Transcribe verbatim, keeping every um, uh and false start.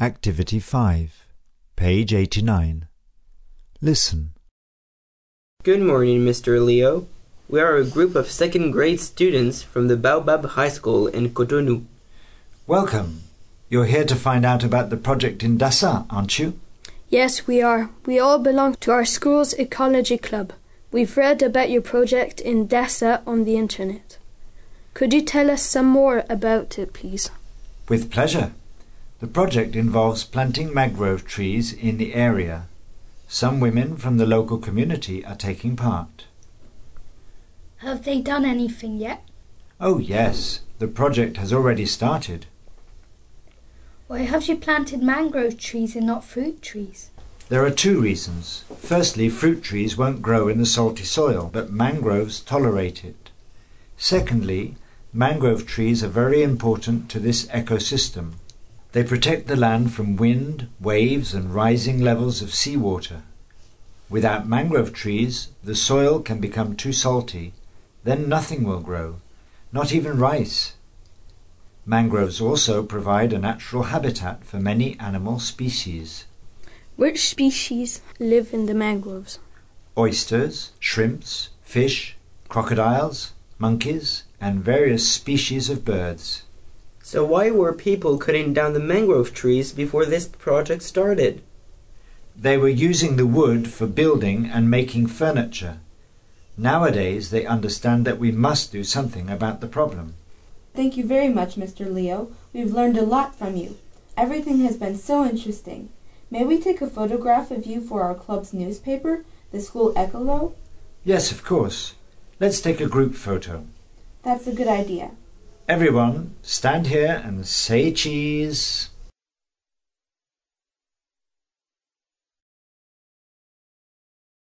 Activity five, page eighty-nine. Listen. Good morning, Mister Leo. We are a group of second grade students from the Baobab High School in Cotonou. Welcome. You're here to find out about the project in Dassa, aren't you? Yes, we are. We all belong to our school's ecology club. We've read about your project in Dassa on the internet. Could you tell us some more about it, please? With pleasure. The project involves planting mangrove trees in the area. Some women from the local community are taking part. Have they done anything yet? Oh yes, the project has already started. Why have you planted mangrove trees and not fruit trees? There are two reasons. Firstly, fruit trees won't grow in the salty soil, but mangroves tolerate it. Secondly, mangrove trees are very important to this ecosystem. They protect the land from wind, waves and rising levels of seawater. Without mangrove trees, the soil can become too salty. Then nothing will grow, not even rice. Mangroves also provide a natural habitat for many animal species. Which species live in the mangroves? Oysters, shrimps, fish, crocodiles, monkeys, and various species of birds. So why were people cutting down the mangrove trees before this project started? They were using the wood for building and making furniture. Nowadays they understand that we must do something about the problem. Thank you very much, Mister Leo. We've learned a lot from you. Everything has been so interesting. May we take a photograph of you for our club's newspaper, the School Ecolo? Yes, of course. Let's take a group photo. That's a good idea. Everyone, stand here and say cheese.